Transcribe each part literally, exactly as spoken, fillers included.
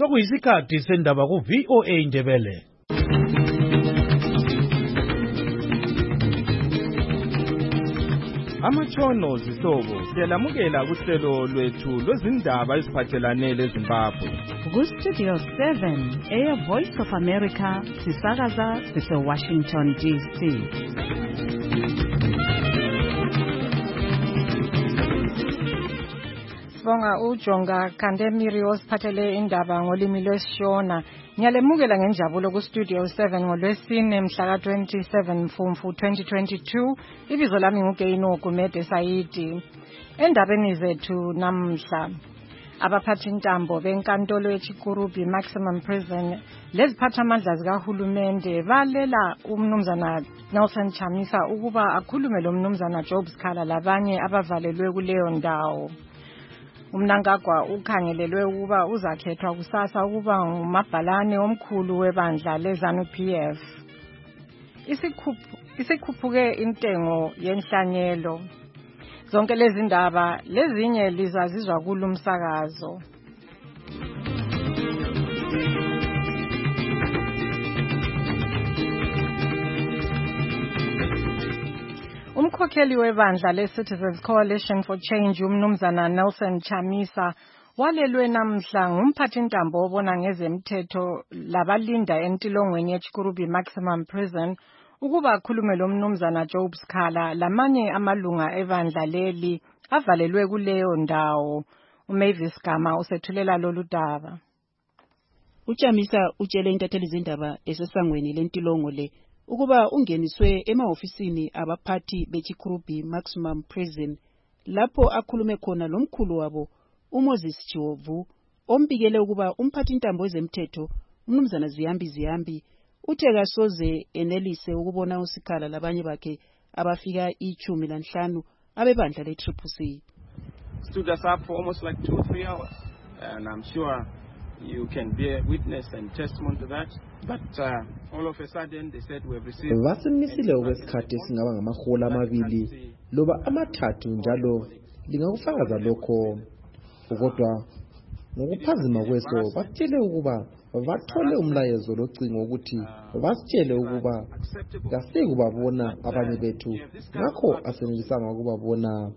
Sokuyisikhathi sendaba ku V O A Indebele. Amatshono zihlobo siyalamukela kuhlelo lwethu lwezindaba eziphathelane leZimbabwe. Ku Studio seven, Air Voice of America, sisakaza sise Washington D C. Sibonga uJonga Kandemiri osiphathele indaba ngolimi lwesiShona. Ngiyalemukela ngenjabulo ku Studio seven ngolwesine mhla ka twenty-seven Mfumfu twenty twenty-two. Ibizo lami nguGeino Gumede Saidi. Endabeni zethu namhla, abaphathi intambo benkantolo eChikurubi Maximum Prison leziphathamandla zikahulumende balela umnumzana Nelson Chamisa ukuba akhulume lo mnumzana Job Sikhala labanye abavalelwe kuleyo ndawo. Umnankagwa ukhangelelwe ukuba uzakhethwa kusasa ukuba ngumabhalane omkhulu webandla leZANU P F. Isikhuphu isikhuphuke intengo yenhlanyelo. Zonke lezi ndaba lezinye lizazizwa kulumsakazo. Umkhokheli webandla le-Citizens Coalition for Change umnumzana Nelson Chamisa walelwe namhla ngumphathintambo obona ngezemthetho labalinda entilongweni yeChikurubi Maximum Prison ukuba akhulume lo mnumzana Job Sikhala lamanye amalunga ebandla leli avalelwe kuleyo ndawo. uMavis Gama usethulela lolu daba. uChamisa utshele intatheli zindaba esesangweni lentilongo le ukuba ungeniswe emahofisini abaphathi beChikurubi Maximum Prison lapho akhulume khona lomkhulu wabo uMoses Chihovu ombikele ukuba umphathi intambo wezemthetho umnumzana Ziyambi Ziyambi uthe kasoze enelise ukubona uSikhala labanye bakhe abafika ichumi lanhlanu abebandla le-Triple C. Stood us up for almost like two or three hours, and I'm sure you can bear witness and testimony to that. But uh, all of a sudden they said we have received. Vasimisile okwesikhathi singaba ngamahola amabili loba amathathu njalo lingakufakaza lokho kodwa ngokuphazima kweso batshele ukuba bathole umlayezo locingo ukuthi basitshele ukuba kasekubabona abanye bethu ngakho asenelisanga ukubabona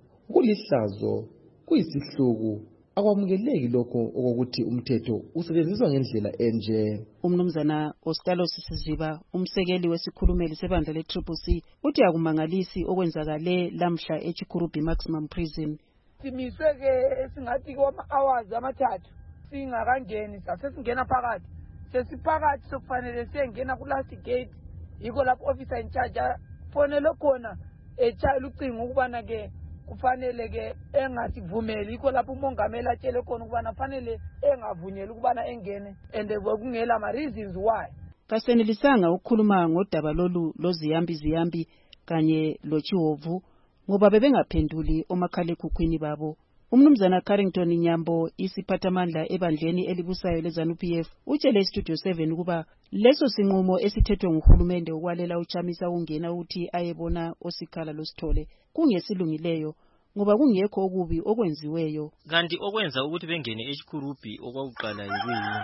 kulihlazo kuyisihluku akwamukeleki lokho okokuthi umthetho usetshenziswa ngendlela enje. Umnumzana Ostalo Sisiziba umsekeli wesikhulumeli sebandla le-Triple C uthi akumangalisi okwenzakale lamhla eChikurubi Maximum Prison. Simiswe ke esingathi kwama hours amathathu singakangeni sasesingena phakathi sesiphakathi sokufanele siyengena ku last gate yiko lapho officer in charge fonele khona echayela ucingo ukubana ke kufanele ke engasivumeli yiko lapho umongameli atshele khona ukubana fanele engavunyeli ukubana engene and bekungela ama reasons why. Kasenelisanga ukukhuluma ngodaba lolu loZiyambi Ziyambi kanye loChihovu ngoba bebengaphenduli omakhalekhukhwini babo. Umnumzana Carrington Nyambo isiphathamandla ebandleni elibusayo leZANU P F utshele Studio seven ukuba leso sinqumo esithethwe nguhulumende ukwalela uChamisa ungena uthi ayebona oSikhala loSithole kungesilungileyo ngoba kungekho okubi okwenziweyo. Kanti okwenza ukuthi bengene eChikurubi okwakuqala yikuyini.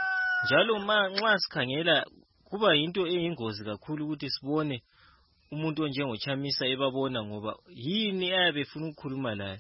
Njalo ma nxa sikhangela kuba into eyingozi kakhulu ukuthi sibone umuntu onjengoChamisa ebabona ngoba yini ayabe efuna ukukhuluma laye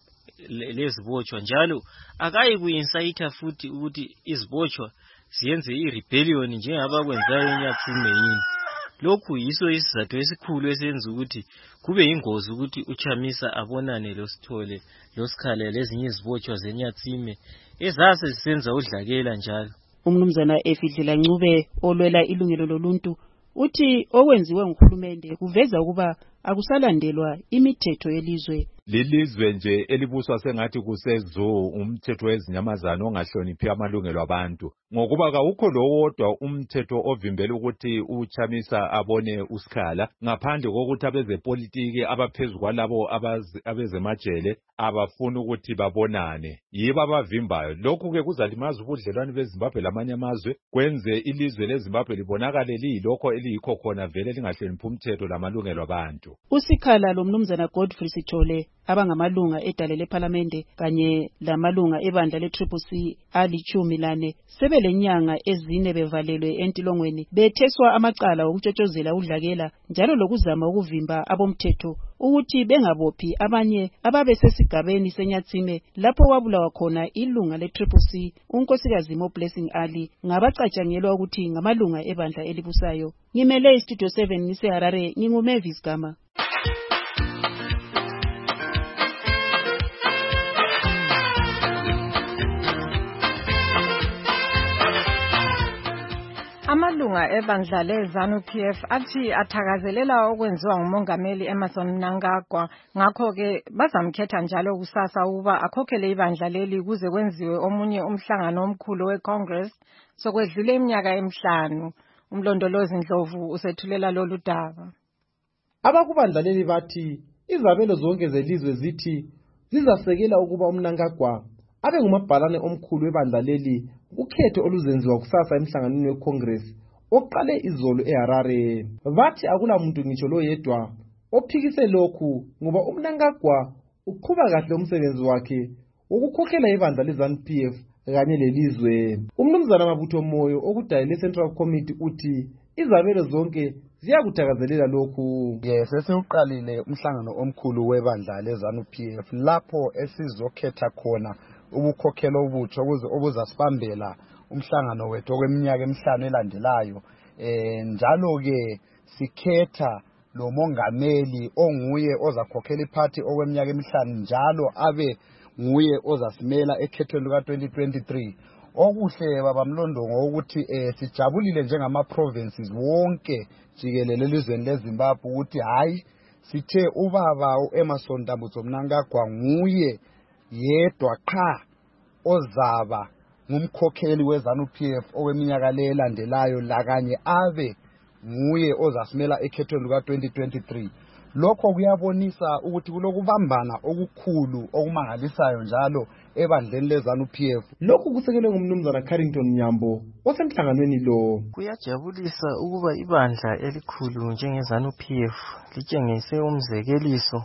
lezibotshwa njalo akayi kuincite futhi ukuthi izibotshwa siyenze irebellion njengabakwenzayo eNyatsime yini. Lokhu yiso isizathu esikhulu esenza ukuthi kube ingozi ukuthi uChamisa abonane loSithole loSikhala lezinye izibotshwa zeNyatsime ezase zisenza udlakela njalo. Umnumzana Efidlela Ncube olwela ilungelo loluntu uthi okwenziwe nguhulumende kuveza ukuba akusalandelwa imithetho yelizwe. Lilizwe nje elibuswa sengathi kusezo umthetho wezinyamazana ongahloniphi amalungelo abantu ngokuba kawukho lowodwa umthetho ovimbela ukuthi uChamisa abone uSikhala ngaphandle kokuthi abezepolitiki abaphezulu kwalabo abezemajele abafuna ukuthi babonane yibo abavimbayo. Lokhu ke kuzalimaza ubudlelwano beZimbabwe lamanye amazwe kwenze ilizwe leZimbabwe libonakale liyilokho eliyikho khona vele lingahloniphi umthetho lamalungelo abantu. uSikhala lo mnumzana Godfrey Sithole abangamalunga edale lephalamende kanye lamalunga ebandla le-Triple C alichumi lane sebelenyanga ezine bevalelwe entilongweni betheswa amacala okutshotshozela udlakela njalo lokuzama ukuvimba abomthetho ukuthi bengabophi abanye ababesesigabeni senyathime lapho wabulawa khona ilunga le-Triple C unkosikazi Mo Blessing Ali ngabacatshangelwa ukuthi ngamalunga ebandla elibusayo. Ngimele iStudio seven ngiseHarare, nginguMavis Gama. Amalunga ebandla le-ZANU P F athi athakazelela okwenziwa ngumongameli Emmerson Mnangagwa, ngakho-ke bazamkhetha njalo kusasa ukuba akhokhele ibandla leli kuze kwenziwe omunye umhlangano omkhulu we-Congress sokwedlule iminyaka emihlanu. Umlondolozi Ndlovu usethulela lolu daba. Abakubandla leli bathi izabelo zonke zelizwe zithi zizasekela ukuba uMnangagwa abe ngumabhalane omkhulu webandla leli ukhetho oluzenziwa kusasa emhlanganweni weCongress oqale izolo eHarare. Bathi akula muntu ngitsho lo yedwa ophikise lokhu ngoba uMnangagwa uqhuba kahle umsebenzi wakhe ukukhokhela ibandla leZANU P F kanye lelizwe. Umnumzana Mabutho Moyo okudayile Central Committee uthi izabelo zonke ziyakuthakazelela lokhu. Yes, sesiuqalile umhlangano omkhulu webandla leZANU P F lapho esizokhetha khona ubukhokhela obutsha ukuze obuzasibambela umhlangano wethu okweminyaka emihlanu elandelayo. Eh njalo ke sikhetha lo mongameli onguye ozakhokhela iphathi okweminyaka emihlanu njalo abe nguye ozasimela ekhethweni luka twenty twenty-three. Okuhle baba Mlondongo ukuthi eh sijabulile njengama provinces wonke jikelele elizweni leZimbabwe ukuthi hayi sithe ubaba uEmmerson Dambudzo Mnangagwa nguye yedwa qha ozaba ngumkhokheli weZANU P F okweminyaka le elandelayo lakanye abe nguye ozasimela ekhethweni luka twenty twenty-three. Lokho kuyabonisa ukuthi kulokubambana okukhulu okumangalisayo njalo ebandleni leZANU P F. Lokhu kusekelwe ngumnumzana Carrington Nyambo osemhlanganweni lo. Kuyajabulisa ukuba ibandla elikhulu njengeZANU P F litshengise umzekeliso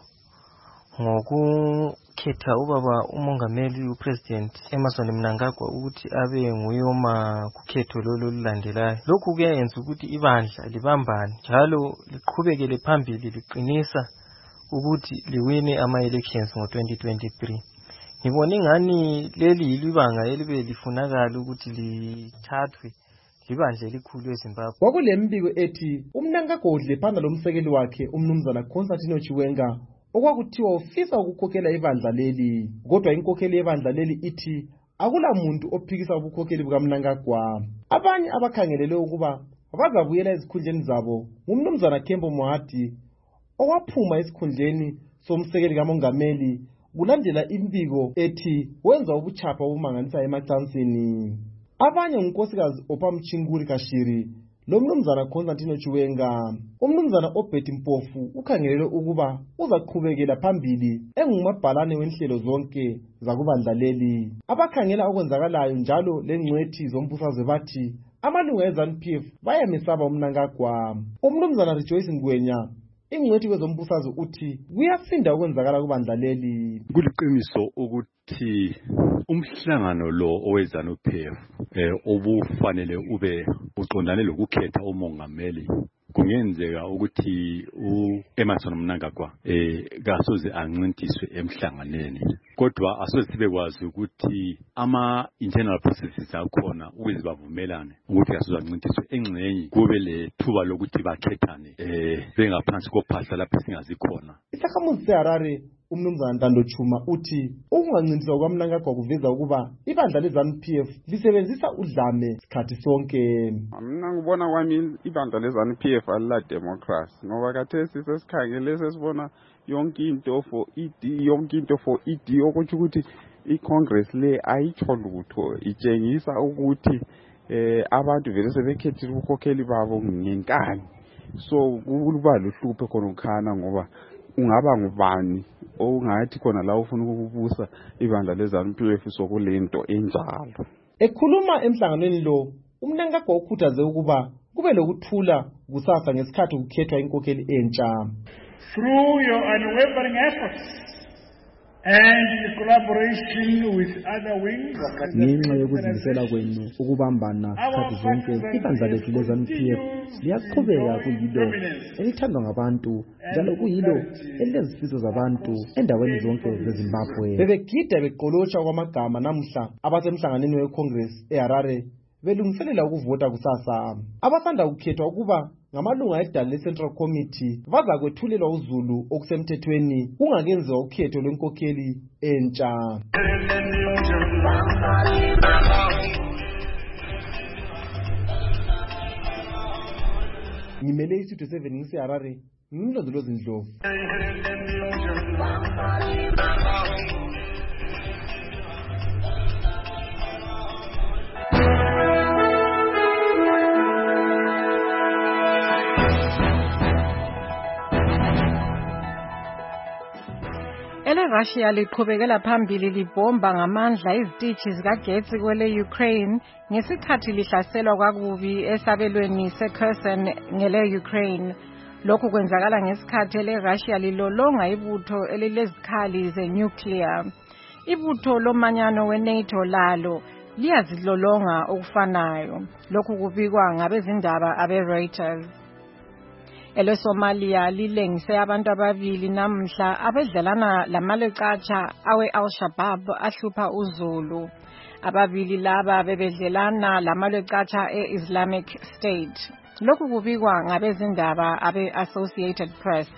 ngokukhetha ubaba umongameli uPresident Emmerson Mnangagwa ukuthi abe nguyoma kukhetho lolu lulandelayo. Lokhu kuyayenza ukuthi ibandla libambane njalo liqhubekele phambili liqinisa ukuthi liwine ama-elections ngo twenty twenty-three. Ngibona ngani leli yilibanga elibe lifunakala ukuthi lithathwe libandla elikhulu eZimbabwe. Kwakulembiko ethi uMnangagwa udle phanda lomsekeli wakhe umnumzana Constantino Chiwenga okwakuthiwa ufisa ukukhokhela ibandla leli, kodwa inkokheli yebandla leli ithi akula muntu ophikisa ubukhokheli bukaMnangagwa. Abanye abakhangelele ukuba bazabuyela ezikhundleni zabo ngumnumzana Kembo Mohadi owaphuma esikhundleni somsekeli kamongameli kulandela imbiko ethi wenza ubuchapha obumangalisa emacansini. Abanye unkosikazi Ophamchinguri Kashiri lo mnumzana Constantino Chiwenga. Umnumzana Obed Mpofu ukhangelele ukuba uzaqhubekela phambili engumabhalane wenhlelo zonke zakubandla leli. Abakhangela okwenzakalayo njalo lengcwethi zombusazwe bathi amalunga eZANU P F bayamesaba uMnangagwa. Umnumzana Rejoice Ngwenya ingcwethi kwezombusazwe uthi kuyasinda okwenzakala kubandla leli. Kuliqiniso ukuthi umhlangano lo oweZANU P F eh obufanele ube uqondane lokukhetha umongameli kungenzeka ukuthi uEmmerson Mnangagwa eh kasoze ancintiswe emhlanganeni, kodwa asoze sibekwazi ukuthi ama internal processes akhona ukuze bavumelane ukuthi kasoze ancintiswe engcenye kube le thuba lokuthi bakhethane eh bengaphansi kophahla lapho singazikhona. Isakhamuzi seHarare umnumzana Ntando Chuma uthi ukungancintiswa kwaMnangagwa kuveza ukuba ibandla leZANU P F lisebenzisa udlame isikhathi sonke. Mina ngibona kwami ibandla leZANU P F alila democracy ngoba khathesi sesikhangele sesibona yonke into for E D yonke into for E D okuthi ukuthi iCongress le ayitsho lutho itshengisa ukuthi eh abantu vele sebekhethile ukukhokheli babo ngenkani. So kuba luhluphe khona ukhana ngoba ungaba ngubani ongathi khona la ufuna ukubusa ibandla leZANU P F sokulento enjalo. Ekhuluma emhlanganweni lo uMnangagwa ukhuthaze ukuba kube lokuthula kusasa ngesikhathi kukhethwa inkokheli entsha. Through your unwavering efforts and in collaboration with other wings. Ngenxa yokuzimisela kwenu ukubambana sikhathi zonke ibandla lethu leZANU P F liyaqhubeka kuyilo elithandwa ngabantu njalo kuyilo elilezifiso zabantu endaweni zonke zeZimbabwe. Bebegida beqolotsha kwamagama namhla abasemhlanganweni weCongress eHarare belungiselela ukuvota kusasa. Abasanda kukhethwa ukuba ngamalunga edala leCentral Committee baza kwethulelwa uZulu okusemthethweni kungakenziwa ukhetho lwenkokheli entsha. Ngimele iStudio seven ngiseHarare, ngimlondolozi Ndlovu. EleRussia liqhubekela phambili libomba ngamandla izitishi zikagetsi kwele Ukraine ngesikhathi lihlaselwa kwakubi esabelweni seKherson ngele Ukraine. Lokhu kwenzakala ngesikhathi eleRussia lilolonga ibutho elilezikhali zenuclear. Ibutho lomanyano weNATO lalo liyazilolonga okufanayo. Lokhu kubikwa ngabezindaba abeReuters. EleSomalia lilengise abantu ababili namhla abedlalana lamalecatsha awe Al-Shabaab ahlupha uZulu. Ababili laba bebedlelana lamalecatsha e-Islamic State. Lokhu kubikwa ngabezindaba abe-Associated Press.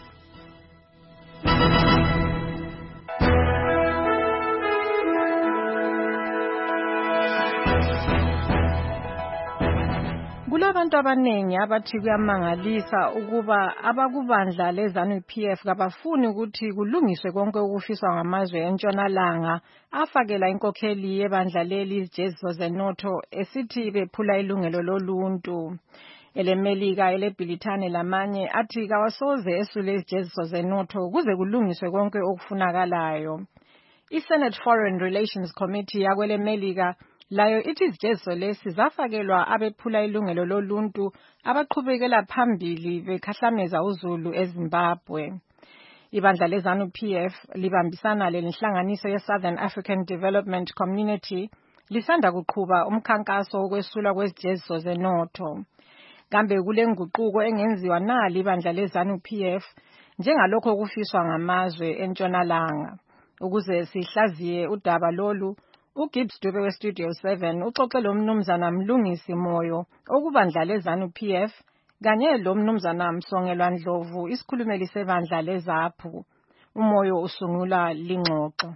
Kulabantu abanengi abathi kuyamangalisa ukuba abakubandla leZANU P F kabafuni ukuthi kulungiswe konke ukufiswa ngamazwe entshonalanga afakela inkokheli yebandla leli ijeziso zenotho esithi bephula ilungelo loluntu. EleMelika eleBrithani lamanye athi kawasoze esule ijeziso zenotho kuze kulungiswe konke okufunakalayo. I-Senate Foreign Relations Committee yakweleMelika layo ithi izijeziso lesi zafakelwa abephula ilungelo loluntu abaqhubekela phambili bekhahlameza uZulu eZimbabwe. Ibandla leZANU P F libambisana lenhlanganiso ye-Southern African Development Community lisanda kuqhuba umkhankaso wokwesulwa kwezijeziso zenotho. Kambe kule nguquko engenziwa nali ibandla leZANU P F njengalokho kufiswa ngamazwe entshonalanga. Ukuze sihlaziye udaba lolu, uGibbs Dube weStudio seven uxoxe lo mnumzana Mlungisi Moyo okubandla leZANU P F kanye lo mnumzana Msongelwa Ndlovu isikhulumeli sebandla leZAPHU. Umoyo usungula lingxoxo.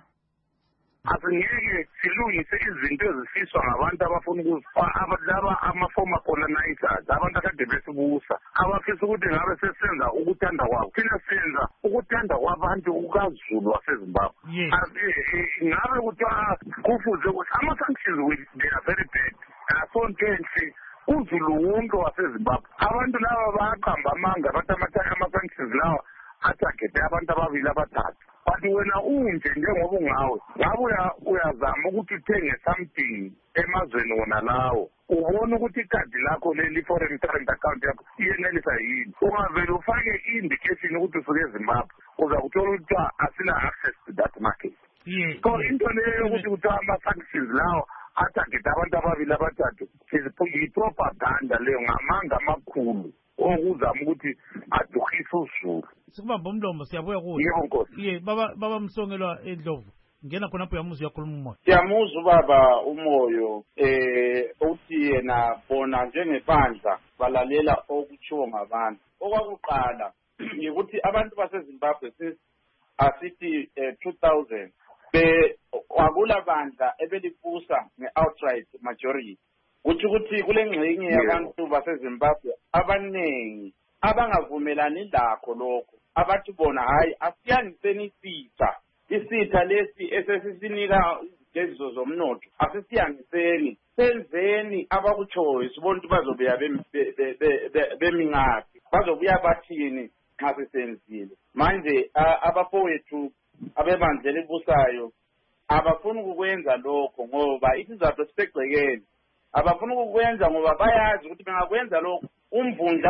Asingeke silungise izinto ezifiswa ngabantu abafuna ukuzifaka laba ama-former colonizers abantu akade besibusa abafisa ukuthi ngabe sesenza ukuthanda kwabo thina senza ukuthanda kwabantu kukaZulu waseZimbabwe. Ngabe kuthiwa kufuze ukuthi ama-sanctions they are very bad asonto enhle uZulu wonke waseZimbabwe. Abantu laba bayaqamba amanga bathi ama-sanctions lawa athagete abantu ababili abathathu. But wena unje njengoba ungawe ngabe uyazama ukuthi uthenge something emazweni wona lawo ubona ukuthi ikhadi lakho leli foreign current account yakho iyenelisa yini ungavele ufake i-indication ukuthi usuke eZimbabwe uza kuthola ukuthi asina access to that market. So into leyo ukuthi kuthiwa ama-sanctions lawo athagete abantu ababili abathathu yi-propaganda leyo ngamanga amakhulu okuzama ukuthi adukhise uZulu. Sikubamba umlomo siyabuya kuwe. Yebo Nkosi. Ye baba baba Msongelwa Ndlovu. Ngena khona lapho yamuzi yakhuluma umoya. Siyamuzwa baba umoyo eh uthi yena bona njengebandla balalela okutshiwo ngabantu. Okwakuqala ukuthi abantu baseZimbabwe since asithi two thousand be wakula bandla ebelifusa nge-outright majority. Uthi ukuthi kule ngxenye yabantu baseZimbabwe abanengi abangavumelani lakho lokho abathi bona hayi asiyangiseni isitha isitha lesi esesisinika izijeziso zomnotho asisiyangiseni senzeni abakutshoyo sibona ukuthi bazobuya bemingaphi bazobuya bathini nxa sesenzile. Manje abafowethu abebandla elibusayo abafuni ukukwenza lokho ngoba isizathu sisegcekeni. Abafuna ukukwenza ngoba bayazi ukuthi bengakwenza lokho umvundla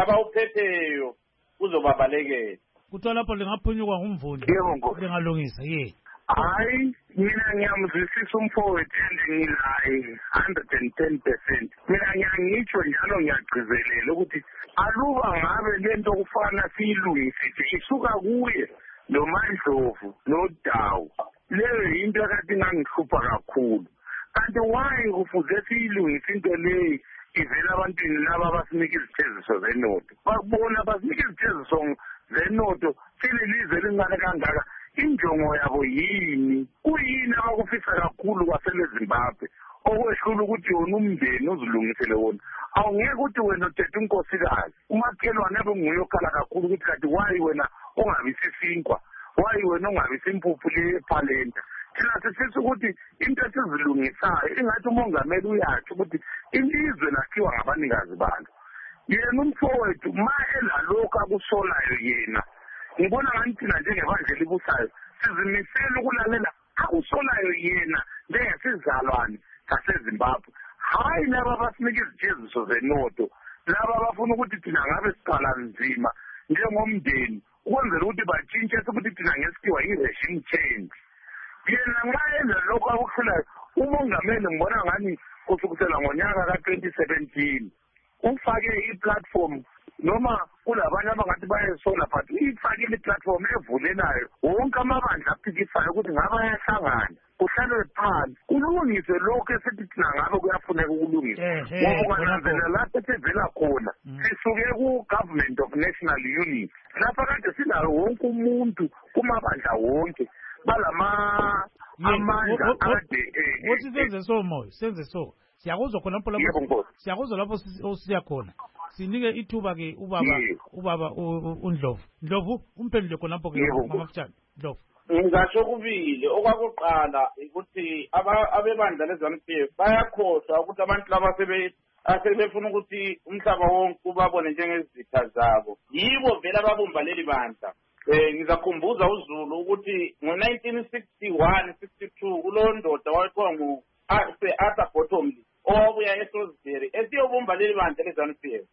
abawuphetheyo uzobabalekela. Kuthiwa lapho lingaphunyukwa ngumvundla bengalungisa ye. hayi mina ngiyamzwisisa umfowethu engilayi one hundred ten percent. Mina ngiyangitsho njalo ngiyagcizelela ukuthi aluba ngabe lento kufana siyilungisise isuka kuye noMandlovu noDawu. Leyo yinto ekade ingangihlupha kakhulu. Kanti why kufuze siyilungise into leyi ivela abantwini laba abasinika izithezisiso zenoto? Bakubona basinika izithezisiso zenoto sililizwe elincane kangaka. Injongo yabo yini? Kuyini abakufisa kakhulu kwasele Zimbabwe okwehlula ukuthi yona umndeni uzilungisele wona? Awungeke ukuthi wena uthethe unkosikazi umakhelwane abenguye okhala kakhulu ukuthi kanti wayi wena ongabisisinkwa, wayi wena ongabisa impuphu le ephalenta. Thina sifisa ukuthi into esizilungisayo ingathi umongameli uyatsho ukuthi ilizwe lakhiwa ngabanikazi balo. Yena umfowethu ma elalokhu akusolayo yena, ngibona ngathi thina njengebandla elibusayo sizimisela ukulalela akusolayo yena njengesizalwane saseZimbabwe. Hayi laba abasinika izijeziso zenoto, laba abafuna ukuthi thina ngabe siqala nzima njengomndeni ukwenzela ukuthi batshintshe ukuthi thina ngesikhiwa yi-regime change. Yena nxa enza lokho akuhlulayo, umongameli ngibona ngani kusukela ngonyaka ka twenty seventeen ufake i-platform noma kulabanye abangathi bayesola but ifakile i-platform evulelayo wonke amabandla aphikisayo ukuthi ngaba ayahlangana kuhlalwe phansi kulungiswe lokho esithi thina ngabe kuyafuneka ukulungiswa. Ngoba ungananzelela lapho esivela khona sisuke ku-Government of National Unity lapha kade sinayo wonke umuntu kumabandla wonke balama amandla ade. Uthi senze so moyo, senze so. Siyakuzwa khona lapho siyakuzwa lapho siya khona. Sinike ithuba ke ubaba ubaba uNdlovu. Ndlovu umphendule khona lapho ke ngamafutshane. Ndlovu. Ngisho kubili okwakuqala ukuthi abebandla leZANU P F bayakhohlwa ukuthi abantu laba sebe asebefuna ukuthi umhlaba wonke ubabone njengezitha zabo. Yibo vele ababumba leli bandla. Eh ngizakhumbuza uZulu ukuthi ngo nineteen sixty-one sixty-two kulondoda wayethiwa ngu Arthur Bottomley owabuya eSalisbury esiyobumba leli bandla leZANU P F.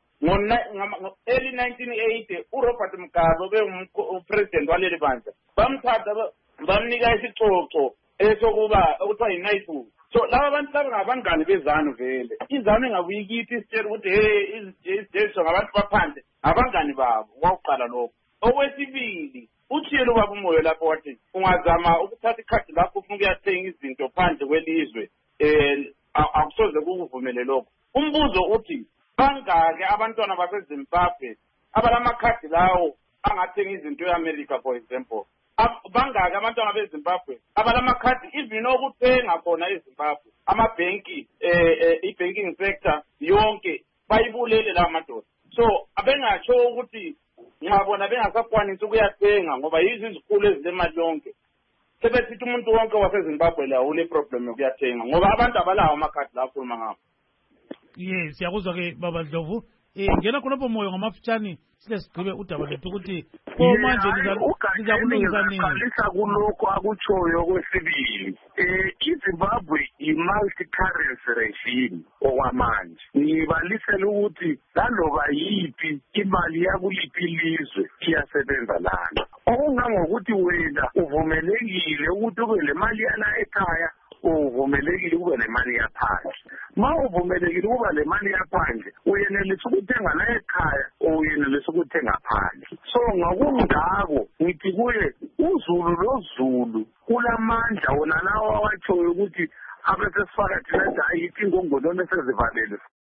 Ngo early nineteen eighty uRobert Mugabe beumpresident waleli bandla bamthatha bamnika isicoco esokuba okuthiwa yi-knighthood. So laba abantu laba ngabangani beZANU vele. iZANU ingabuyikithi isitshela ukuthi hey izijeziso ngabantu baphandle abangani babo waqala lokho. Okwesibili uthiyelo baba umoyo lapho wathi ungazama ukuthatha ikhadi lakho ufuna ukuyathenga izinto phandle kwelizwe eh akusoze kukuvumele lokho. Umbuzo uthi bangake abantwana baseZimbabwe abalamakhadi lawo angathenga izinto eAmerica for example? Bangake abantwana beZimbabwe abalamakhadi even okuthenga khona eZimbabwe amabhenki eh i-banking sector yonke bayibulele la madoda? So abengatsho ukuthi ngiyabona bengasakwanisi ukuyathenga ngoba yizo izikhulu ezilemali yonke. Sebesithi umuntu wonke waseZimbabwe la ule problem yokuyathenga ngoba abantu abalawo amakhadi la akhuluma ngabo. Yes, siyakuzwa ke baba Ndlovu. Eh ngena khonapho moyo ngamafutshane sile sigqibe udaba lethu ukuthi manje niza kulungisa nini? Qalisa kuloko akutshoyo kwesibili. Eh iZimbabwe i-multi currency regime okwamanje. Ngibalisela ukuthi laloba yipi imali yakuliphi ilizwe iyasebenza lana. Okungangokuthi wena uvumelekile ukuthi ube le mali yana ekhaya uvumelekile ube nemali yaphandle. Ma uvumelekile ukuba le mali yaphandle uyenelisa ukuthenga la ekhaya uyenelisa ukuthenga phandle. So ngakungako ngithi kuye uZulu loZulu kulamandla wona lawa watshoyo ukuthi abesesifaka thina ayithi ingongolone sezivalele.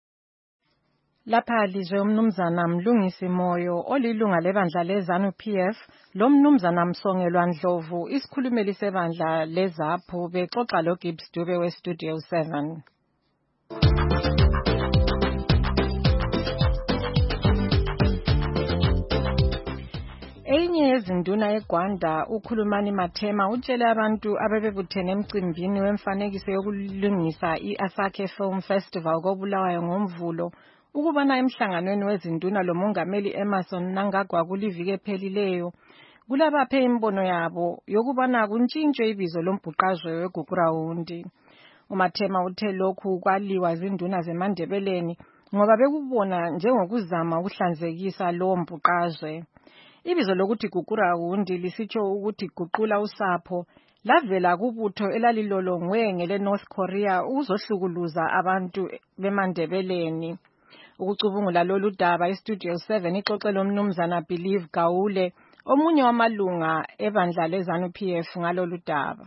Lapha lizwe umnumzana Mlungisi Moyo olilunga lebandla leZANU P F lo mnumzana Msongelwa Ndlovu isikhulumeli sebandla leZAPHU bexoxa lo Gibbs Dube we Studio seven. Enye yezinduna eGwanda ukhulumani Mathema utshele abantu abebebuthene emcimbini wemfanekiso yokulungisa iAsake Film Festival koBulawayo ngoMvulo ukubana emhlanganweni wezinduna lomongameli Emerson Mnangagwa kuliviki ephelileyo kulabaphe imbono yabo yokubana kuntshintshwe ibizo lombhuqazwe weGugurawundi. uMathema uthe lokhu kwaliwa izinduna zeMandebeleni ngoba bekubona njengokuzama ukuhlanzekisa lo mbhuqazwe. Ibizo lokuthi Gugurawundi lisitsho ukuthi guqula usapho lavela kubutho elalilolongwe ngele North Korea ukuzohlukuluza abantu beMandebeleni. Ukucubungula lolu daba iStudio seven ixoxela umnumzana Believe Gawule omunye wamalunga ebandla leZANU-P F ngalolu daba.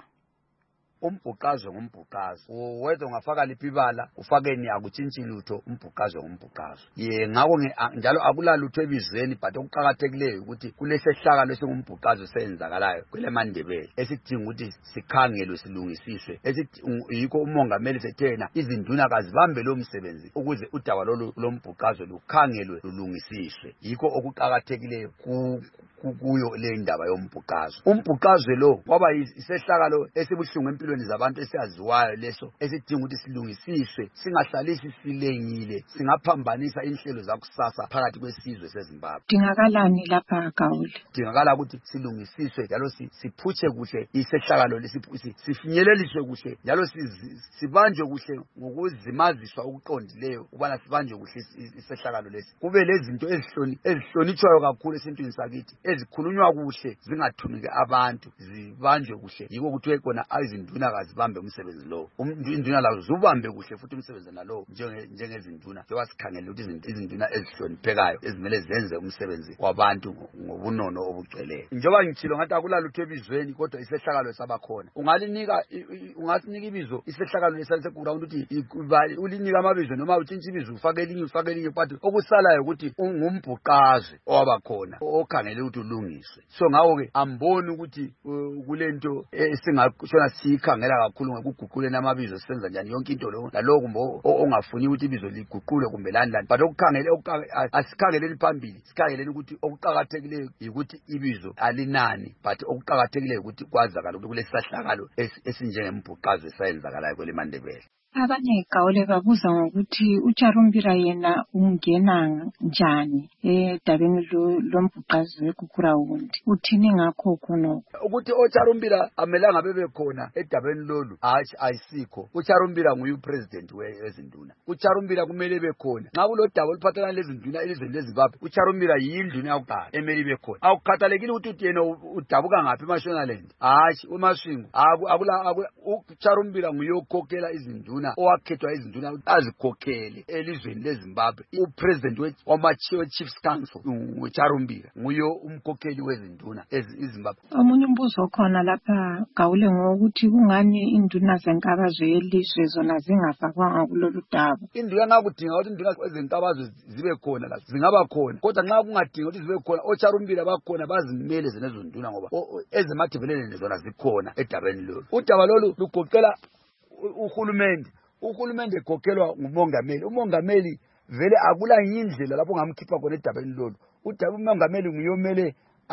Umbhuqazo ngumbhuqazo wethu ungafaka lipibala ufakeni akutshintshi lutho umbhuqazo ngumbhuqazo ye ngako njalo akulalutho ebizweni but okuqhakathekileyo ukuthi kulesehlakalo esingumbhuqazo senzakalayo kule Mandebele esidinga ukuthi sikhangelwe silungisiswe yikho umongameli sethena izinduna kazibambe lo msebenzi ukuze udaba lolu lombhuqazo lukhangelwe lulungisiswe yikho okuqhakathekileyo ku kuyo le ndaba yombhuqazo. Umbhuqazo lo kwaba isehlakalo esibuhlungu empilweni zabantu esiyaziwayo leso esidinga ukuthi silungisiswe singahlalisi silengile singaphambanisa inhlelo zakusasa phakathi kwesizwe seZimbabwe. Dingakalani lapha Gawule? Dingakala ukuthi silungisiswe njalo siphutshe kuhle isehlakalo lesi sifinyeleliswe kuhle njalo sibanjwe kuhle ngokuzimaziswa ukuqondileyo ubana sibanjwe kuhle isehlakalo lesi. Kube lezinto ezihloni ezihlonitshwayo kakhulu esintwini sakithi ezikhulunywa kuhle zingathunike abantu zibanjwe kuhle yiko ukuthi ekona izinduna kazibambe umsebenzi lo induna lazo zubambe kuhle futhi umsebenzi nalo njenge njengezinduna njengoba sikhangela ukuthi izinduna ezihloniphekayo ezimele zenze umsebenzi wabantu ngobunono obugcweleyo. Njengoba ngitshilo ngathi akulalutho ebizweni kodwa isehlakalo sabakhona ungalinika ungasinika ibizo isehlakalo lesaseground ukuthi ulinika amabizo noma utshintshi ibizo ufake elinye ufake elinye but okusalayo ukuthi ungumbhuqazo owabakhona okhangele ukuthi ulungiswe. So ngawo ke amboni ukuthi kulento esingashona sikhangela kakhulu ngokuguqulena amabizo senza njani yonke into lo naloko ongafuni ukuthi ibizo liguqulwe kumbe landlani but okukhangele asikhangeleni phambili sikhangeleni ukuthi okuqhakathekileyo ukuthi ibizo alinani but okuqhakathekileyo ukuthi kwazakala ukuthi kulesahlakalo esinjengembhuqazo esayenzakalayo kwele Mandebele. Abanye Gawule babuza ngokuthi uCharumbira yena ungena njani edabeni lombhuqazo weGugurawundi. Uthini ngakho khona? Ukuthi oCharumbira amelanga bebe khona edabeni lolu hayi ayisikho. uCharumbira nguye upresident wezinduna. uCharumbira kumele bekhona. Nxa kulodaba oluphathelana lezinduna elizweni leZimbabwe uCharumbira yinduna yakuqala emeli bekhona. Awukhathalekile ukuthi yena udabuka ngaphi eMashonaland. Hayi uMashingo akula uCharumbira nguye okhokhela izinduna owakhethwa izinduna azikhokhele elizweni leZimbabwe. Upresident wama-Chiefs Council uCharumbira nguye umkhokheli wezinduna ezimbabwe. Omunye umbuzo khona lapha Gawule ngokuthi kungani induna zenkabazwe yelizwe zona zingafakwanga kulolu daba. Induna ngakudinga ukuthi induna zenkabazwe zibe khona la zingaba khona kodwa nxa kungadinga ukuthi zibe khona oCharumbira bakhona bazimele zenezo nduna ngoba ezeMandebeleni zona zikhona edabeni lolu. Udaba lolu lugoqela uhulumende uhulumende ekhokhelwa ngumongameli. Umongameli vele akula indlela lapho ngamkhipha khona edabeni lolu. Udaba umongameli nguyomele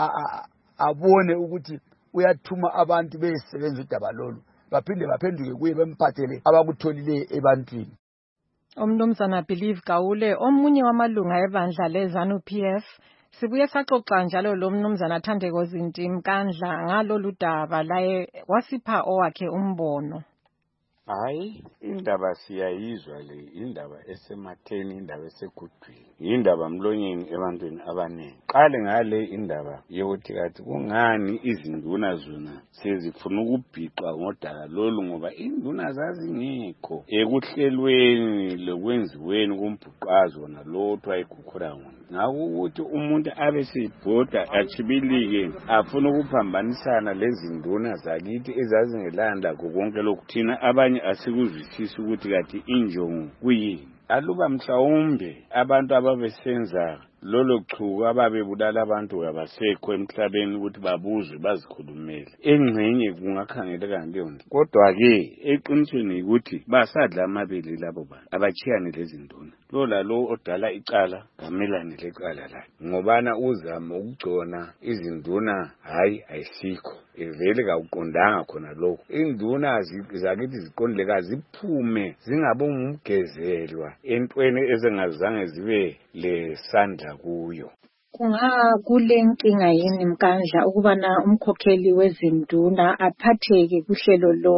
abone ukuthi uyathuma abantu besebenza udaba lolu baphinde baphenduke kuye bemphathele abakutholileyo ebantwini. Umnumzana Believe Gawule omunye wamalunga ebandla leZANU-P F sibuye saxoxa njalo lo mnumzana Thandeko Zintimkandla ngalolu daba laye wasipha owakhe umbono. Hayi indaba siyayizwa le indaba esematheni indaba esekudwini indaba mlonyeni ebantwini abaningi. Qale ngale indaba yokuthi kathi kungani izinduna zona sezifuna ukubhiqa ngodaba lolu ngoba induna zazingekho ekuhlelweni lokwenziweni kumbhuqazo nalothu ayigugurawundi. Ngakho ukuthi umuntu abe sibhoda achibilike afuna ukuphambanisana lezinduna zakithi ezazingelanda konke lokhu thina abanye asikuzwisisi ukuthi kathi injongo kuyini. Aluba mhlawumbe abantu ababesenza lolo chuku ababebulala abantu abasekho emhlabeni ukuthi babuzwe bazikhulumele engcenye kungakhangeleka leyo nto. Kodwa ke eqinisweni ukuthi basadla amabili labo bantu abachiyane lezinduna. Lo lalo odala icala kamelane lecala lakhe ngobana uzama ukugcona izinduna hayi ayisikho evele kawuqondanga khona lokho. Induna zakithi ziqondileka ziphume zingabongumgezelwa entweni ezengazange zibe lesandla kuyo. Kunga kule nkinga yini Mkandla ukubana umkhokheli wezinduna aphatheke kuhlelo lolu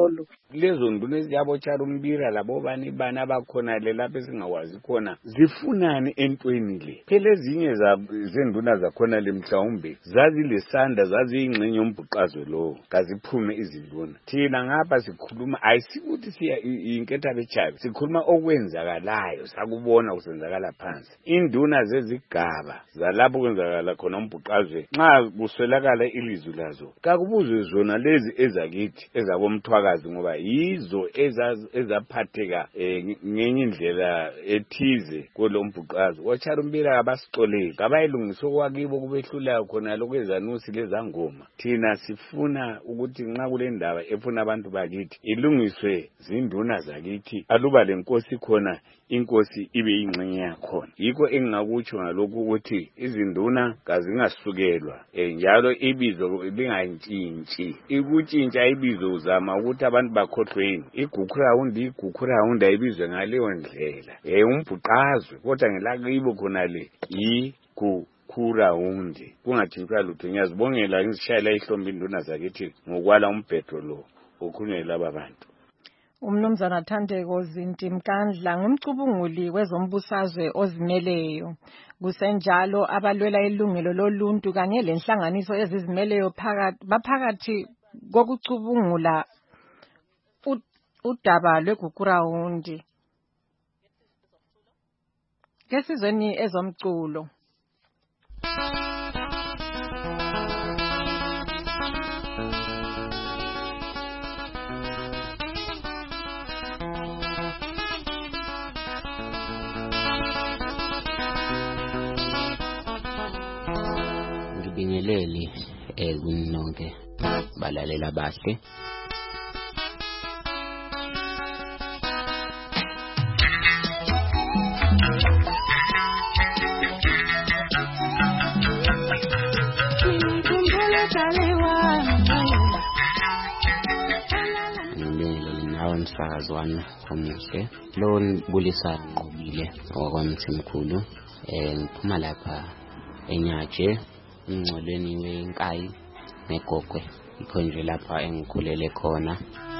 lezo nduna eziyabo Charumbira labo bani bana abakhona le lapha esingawazi khona zifunani entweni le. Phela ezinye zenduna zakhona le mhlawumbe zazi lesanda zazi ingxenye yombhuqazwe lo kaziphume izinduna. Thina ngapha sikhuluma ayisikuthi siya inketha bechabi sikhuluma okwenzakalayo sakubona kusenzakala phansi. Induna zezigaba zalapho kwenzakala khona umbhuqazwe nxa kuswelakala ilizwi lazo kakubuzwe zona lezi ezakithi ezabomthwakazi ngoba yizo ezaphatheka ngenye indlela ethize kulo mbhuqazwe. oCharumbira abasixoleli kabayilungiswa kwakibo kubehlulayo khona lokwezanusi lezangoma. Thina sifuna ukuthi nxa kule ndaba efuna abantu bakithi ilungiswe zinduna zakithi aluba lenkosi khona inkosi ibe ingxenye yakhona. Yikho engingakutsho ngalokhu ukuthi izinduna kazingasukelwa njalo ibizo lingantshintshi. Ikutshintsha ibizo uzama ukuthi abantu bakhohlweni. Igugurawundi igugurawundi ayibizwe ngaleyo ndlela. Eh umbhuqazwe kodwa ngelakibo khona le igugurawundi. Kungathinjwa lutho. Ngiyazibongela ngizishayela ihlombe induna zakithi ngokwala umbhedo lo ukhunyela laba bantu. Umnumzana Thandeko Zinti Mkandla ngumcubunguli wezombusazwe ozimeleyo. Kusenjalo abalwela ilungelo loluntu kanye lenhlanganiso ezizimeleyo phakathi baphakathi kokucubungula udaba lwegugurawundi. Kesizweni ezomculo. Ngibingeleli ekunonke balalela bahle. Umsakazwana omuhle lo nibulisa nqobile okwamthimkhulu eh ngiphuma lapha eNyatshe ingcolweni wenkayi negogwe ikho nje lapha engikhulele khona.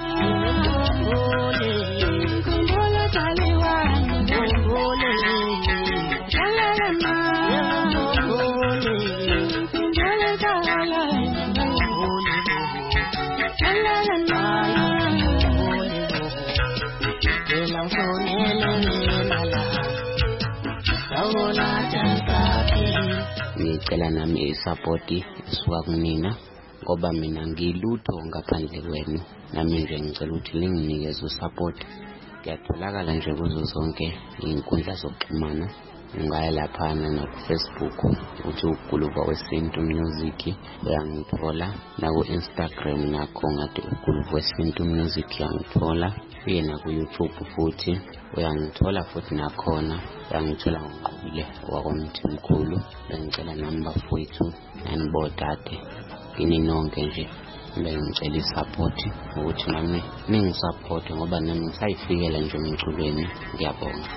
Ngicela nami isupport isuka kunina ngoba mina ngilutho ngaphandle kwenu. Nami nje ngicela ukuthi linginikeze usupport. Ngiyatholakala nje kuzo zonke izinkundla zokuxhumana. Ngaya lapha na ku Facebook uthi uGuluva Wesintu Music uyangithola, na ku Instagram nakho ngathi uGuluva Wesintu Music uyangithola, yena ku YouTube futhi uyangithola futhi nakhona uyangithola ngoqhubile wakwamthimkhulu. Bengicela number fowethu anibodade kini nonke nje bengicela isupport ukuthi nami ningisupport ngoba nami ngisayifikela nje emculweni. Ngiyabonga.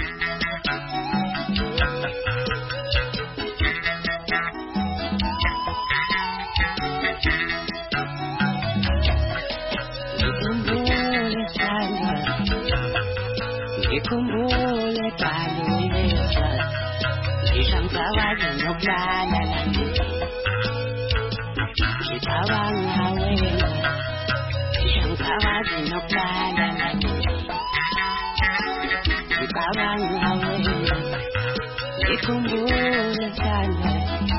Ngikhumbule balo yeza ngishamsawazi nokulala lami ngicabanga wena ngishamsawazi nokulala lami ngicabanga wena ngikhumbule sandla.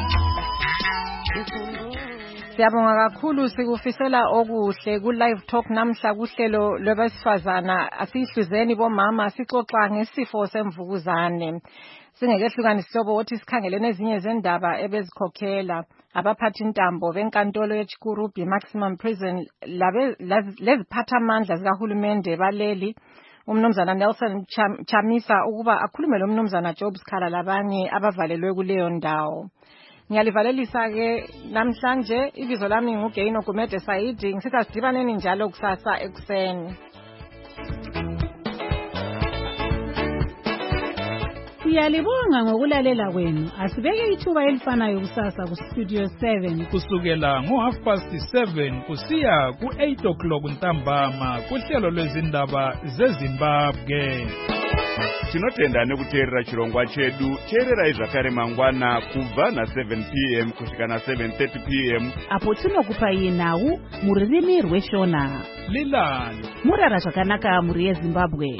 Siyabonga kakhulu sikufisela okuhle ku live talk namhla kuhlelo lwabesifazana. Asihluzeni bomama sixoxa ngesifo semvukuzane. Singekehlukani isihlobo othi sikhangelene ezinye zendaba ebezikhokhela abaphathi intambo benkantolo yeChikurubi Maximum Prison labe leziphatha amandla zikahulumende baleli umnumzana Nelson Chamisa ukuba akhulume lo mnumzana Job Sikhala labanye abavalelwe kuleyo ndawo. Ngiyalivalelisa ke namhlanje ibizo lami nguGaino Gumede Saidi. Ngisitha sidibaneni njalo kusasa ekuseni. Siyalibonga ngokulalela kwenu. Asibeke ithuba elifanayo kusasa ku Studio seven kusukela ngo half past seven kusiya ku eight o'clock ntambama kuhlelo lwezindaba zeZimbabwe. Tinotenda nekuteerera chirongwa chedu. Teererai zvakare mangwana kubva na seven p m kusvika na seven thirty p m apo tinokupai nhau mururimi rweshona. Lilani Murara zvakanaka muri yeZimbabwe.